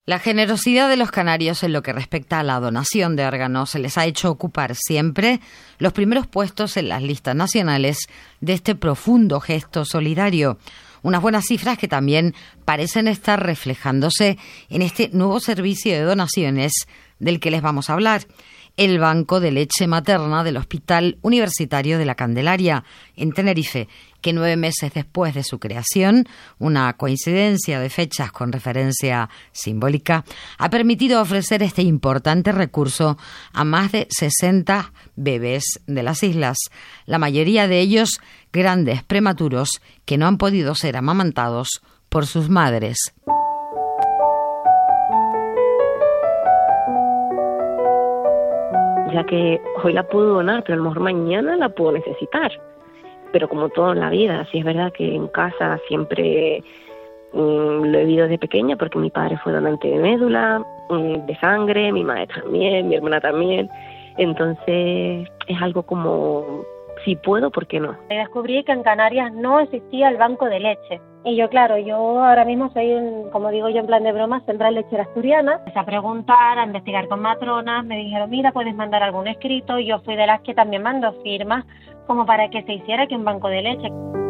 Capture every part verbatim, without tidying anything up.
La generosidad de los canarios en lo que respecta a la donación de órganos les ha hecho ocupar siempre los primeros puestos en las listas nacionales de este profundo gesto solidario. Unas buenas cifras que también parecen estar reflejándose en este nuevo servicio de donaciones del que les vamos a hablar. El Banco de Leche Materna del Hospital Universitario de la Candelaria, en Tenerife, que nueve meses después de su creación, una coincidencia de fechas con referencia simbólica, ha permitido ofrecer este importante recurso a más de sesenta bebés de las islas, la mayoría de ellos grandes prematuros que no han podido ser amamantados por sus madres. Ya que hoy la puedo donar, pero a lo mejor mañana la puedo necesitar. Pero como todo en la vida, sí es verdad que en casa siempre mmm, lo he vivido desde pequeña, porque mi padre fue donante de médula, mmm, de sangre, mi madre también, mi hermana también. Entonces es algo como, si puedo, ¿por qué no? Descubrí que en Canarias no existía el banco de leche. Y yo, claro, yo ahora mismo soy, un, como digo yo en plan de broma, central lechera asturiana. Empecé a preguntar, a investigar con matronas, me dijeron, mira, puedes mandar algún escrito, y yo fui de las que también mandó firmas como para que se hiciera aquí un banco de leche.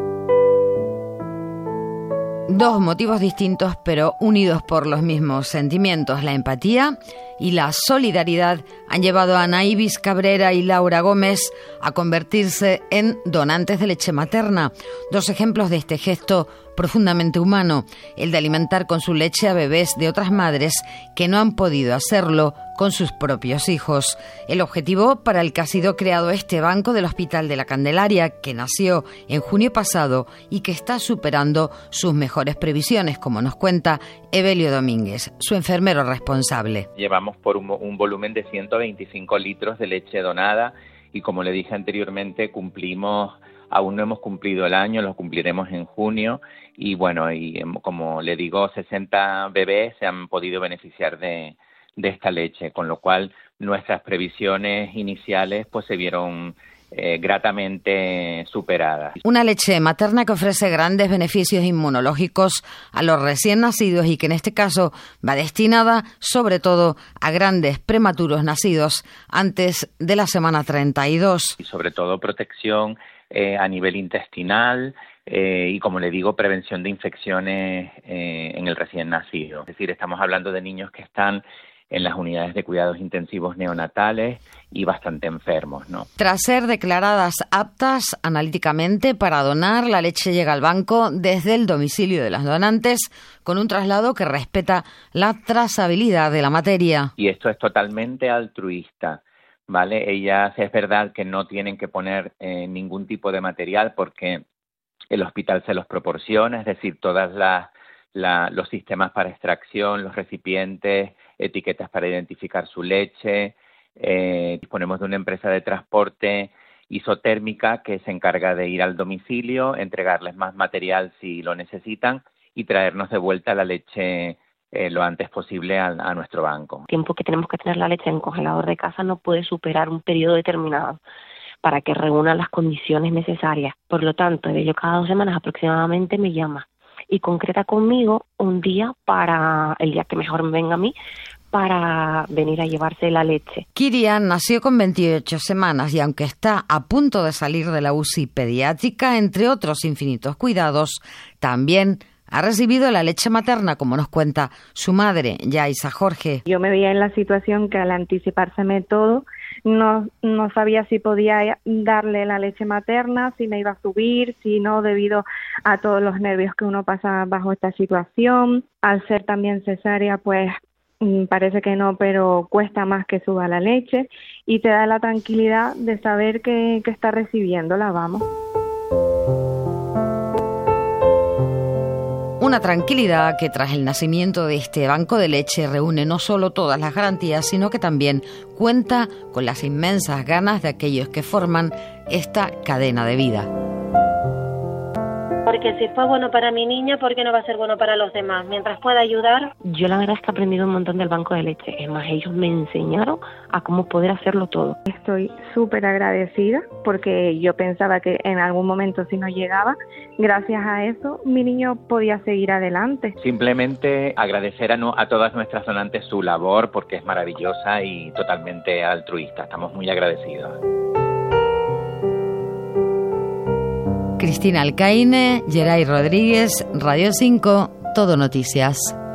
Dos motivos distintos, pero unidos por los mismos sentimientos, la empatía y la solidaridad, han llevado a Ana Ibis Cabrera y Laura Gómez a convertirse en donantes de leche materna. Dos ejemplos de este gesto profundamente humano, el de alimentar con su leche a bebés de otras madres que no han podido hacerlo con sus propios hijos. El objetivo para el que ha sido creado este banco del Hospital de la Candelaria, que nació en junio pasado y que está superando sus mejores previsiones, como nos cuenta Evelio Domínguez, su enfermero responsable. Llevamos por un, un volumen de ciento veinticinco litros de leche donada y, como le dije anteriormente, cumplimos, aún no hemos cumplido el año, lo cumpliremos en junio y bueno, y como le digo, sesenta bebés se han podido beneficiar de, de esta leche, con lo cual nuestras previsiones iniciales pues se vieron Eh, gratamente superadas. Una leche materna que ofrece grandes beneficios inmunológicos a los recién nacidos y que en este caso va destinada sobre todo a grandes prematuros nacidos antes de la semana treinta y dos. Y sobre todo protección eh, a nivel intestinal eh, y, como le digo, prevención de infecciones eh, en el recién nacido. Es decir, estamos hablando de niños que están en las unidades de cuidados intensivos neonatales y bastante enfermos, ¿no? Tras ser declaradas aptas analíticamente para donar, la leche llega al banco desde el domicilio de las donantes con un traslado que respeta la trazabilidad de la materia. Y esto es totalmente altruista, ¿vale? Ellas, es verdad que no tienen que poner eh, ningún tipo de material porque el hospital se los proporciona, es decir, todas las La, los sistemas para extracción, los recipientes, etiquetas para identificar su leche. Eh, disponemos de una empresa de transporte isotérmica que se encarga de ir al domicilio, entregarles más material si lo necesitan y traernos de vuelta la leche eh, lo antes posible a, a nuestro banco. El tiempo que tenemos que tener la leche en el congelador de casa no puede superar un periodo determinado para que reúna las condiciones necesarias. Por lo tanto, ello cada dos semanas aproximadamente me llama y concreta conmigo un día para el día que mejor me venga a mí para venir a llevarse la leche. Kirian nació con veintiocho semanas y aunque está a punto de salir de la U C I pediátrica, entre otros infinitos cuidados, también ha recibido la leche materna, como nos cuenta su madre, Yaisa Jorge. Yo me veía en la situación que al anticipárseme todo, no, no sabía si podía darle la leche materna, si me iba a subir, si no, debido a todos los nervios que uno pasa bajo esta situación. Al ser también cesárea, pues parece que no, pero cuesta más que suba la leche y te da la tranquilidad de saber que, que está recibiéndola, vamos. Una tranquilidad que tras el nacimiento de este banco de leche reúne no solo todas las garantías, sino que también cuenta con las inmensas ganas de aquellos que forman esta cadena de vida. Porque porque si fue bueno para mi niña, ¿por qué no va a ser bueno para los demás? Mientras pueda ayudar. Yo la verdad es que he aprendido un montón del banco de leche. Es más, ellos me enseñaron a cómo poder hacerlo todo. Estoy súper agradecida porque yo pensaba que en algún momento si no llegaba, gracias a eso mi niño podía seguir adelante. Simplemente agradecer a, no, a todas nuestras donantes su labor porque es maravillosa y totalmente altruista. Estamos muy agradecidos. Cristina Alcaine, Geray Rodríguez, Radio cinco, Todo Noticias.